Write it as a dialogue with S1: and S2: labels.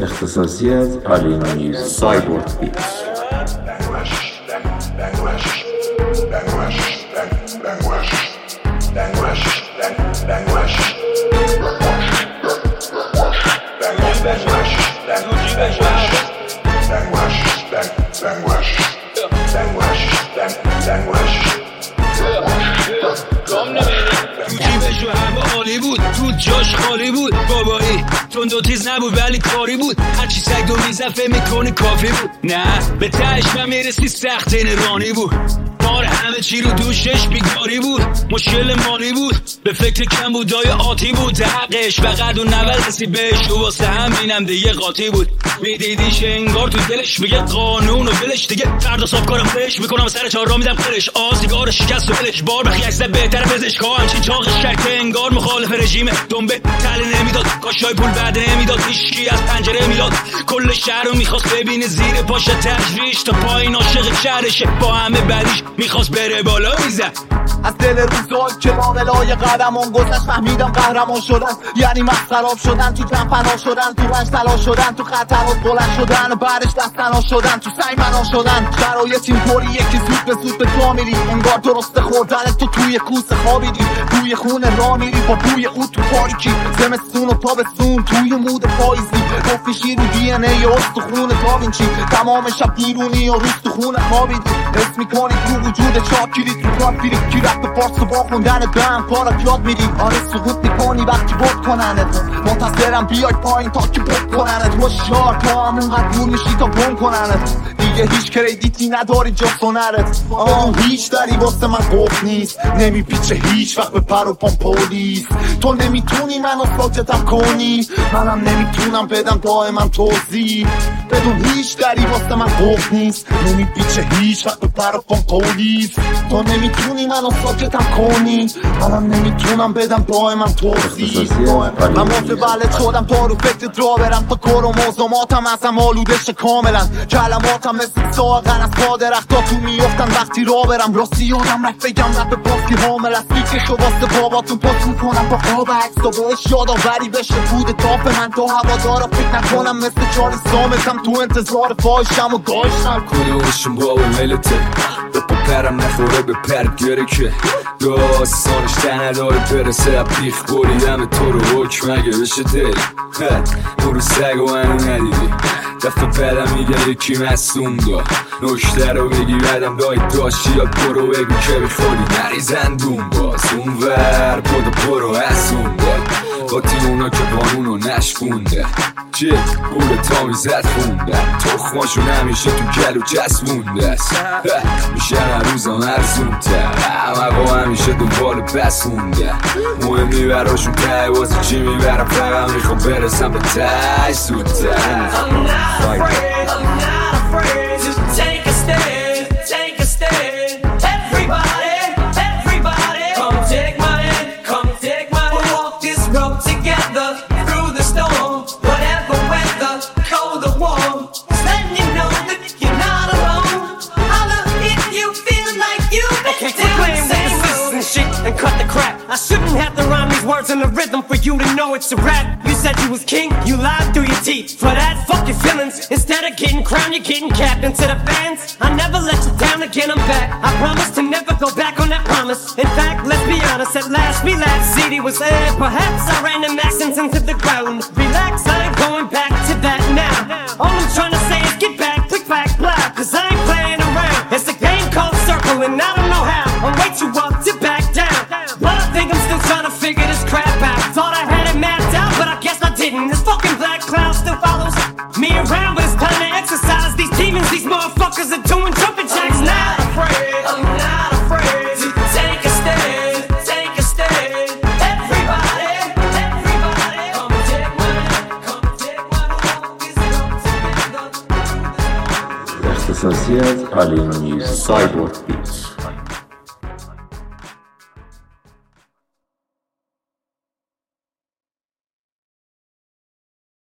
S1: اختصاصی از آلین میوزیک سایبورد بیتس.
S2: بود تو جاش خالی بود بابایی تون دو تیز نبود ولی کاری بود هرچی سگ دو میزفه میکنه کافی بود نه به تهش من میرسی سخت رانی بود بار همه چی رو دوشش بیگاری بود مشکل مالی بود به فکر کم بودای آتی بود حقش فقط اون نول رسید بهش و واسه هم بینم دیگه قاطی بود میدیدیش انگار تو دلش بگه قانون و بلش دیگه فردا صاف کارم بهش میکنم سر چهار را میدم خرش آزیگار شکست و بلش بار بخیسته بهتره پزشکا همچین چاقش کرده انگار مخالف رژیمه دنبه تله نمیداد کاشای پول بعد نمیداد هیچکی از پنجره میداد کل شهر رو میخواست ببینه زیر پاش تجریش تا پایین عاشق شهرشه با همه بعدیش میخواست بره بالا میزد
S3: از دل روزای که معاملای قدمون گذشت فهمیدم قهرمان شدن یعنی مخراب شدن تو جمع پناه شدن تو رنج تلا شدن تو خطرات بلند شدن و بعدش دستنا شدن تو سعی منا شدن شرایط اینطوریه که زود به زود به جا میری انگار درست خوردن تو توی کوسه خوابیدی توی خونه را میری با بوی اون تو تاریکی زمستون و تابستون توی مود پاییزی گفتی رو دی ان ای استخون داوینچی تمام شب بیرونی و روز تو خونه خوابیدی حس میکنی تو وجود چاکیری تو کافیری کی رفت پارس با خوندن دم کارت یاد میری آره سقوط میکنی وقتی بود کننت منتظرم بیای پایین تا که بود کننت هوشیار تا همونقدر دور میشی تا گم کننت دیگه هیچ کردیتی نداری جز هنرت هیچ دری واسه من قفل نیست نمیپیچه هیچ وقت به پر و پام پولیس تو نمیتونی منو ساکتم کنی منم نمیتونم بدم دائما توضیح بدون هیچ دری واسه من قفل نیست نمیپیچه هیچ وقت به پر و پام پولیس تو نمیتونی منو ساکتم کنی منم نمیتونم بدم دائما توضیح من متولد شدم تا رو فکر درا برم تا کار و موزوماتم ازم آلودشه کاملا کلماتم مثل ساقن از پا درختا تو میفتن وقتی را برم راستی یادم رفت بگم رفت پاسکی حامل از بیکشو واسه باباتون پاس میکنم با قاب عکس و بهش یادآوری بشه بود تاپ من تو هوادارا فکر نکنم مثل چاری سامتم تو انتظار فاحشم و گاشتم
S4: کدومشون با ملته به پرم نخوره به پرد گره که داستانش نداره برسه بیخ بریدم تو رو حکم مگه بشه دل برو سگ و منو ندیدی دفعه بعدم میگه یکی مصوم دا نشته رو بگی بعدم دایی داشتی یا برو بگو که بخوری نریزن دون باز اون ور بودو برو اسون با اونا که قانونو نشکونده چه بوله تا میزد خونده تخماشون همیشه تو گلو چسبونده میشه هر روزم ارزون تر همه با همیشه دنبال بس مونده مهمی براشون ته واسه چی میبرم فقط میخوام برسم به ته زودتر
S5: I'm not afraid to take a stand, take a stand. Everybody, come take my hand, come take my hand. We'll walk this road together through the storm, whatever weather, cold or warm. Just letting you know that you're not alone. Holla if you feel like you
S6: okay, quit playing with the sisters and shit and cut the crap. I shouldn't have to rhyme these words in the rhythm for you to know it's a rap. You said you was king, you lied through your teeth. For that, fuck your feelings. Instead of getting crowned, you're getting capped. And to the fans, I never let you down again, I'm back. I promise to never go back on that promise. In fact, let's be honest, at last we laughed. CD was there, perhaps I ran them accents into the ground. Relax, I ain't going back to that now. All I'm trying to say is get back, click back, blah. Cause I ain't playing around. It's a game called Circle and I don't know how. I'm way too up to back down. But I think I'm still trying to figure this crap out. Thought I had it mapped out, but I guess I didn't. This fucking black cloud still follows me around, but it's time to exercise these demons. These motherfuckers are doing jumping jacks now.
S5: I'm not afraid to take a stand, take a stand. Everybody, come take my hand, come take my hand. Walk this road together.
S1: اختصاصی از آلین میوزیک سایبورد بیتس.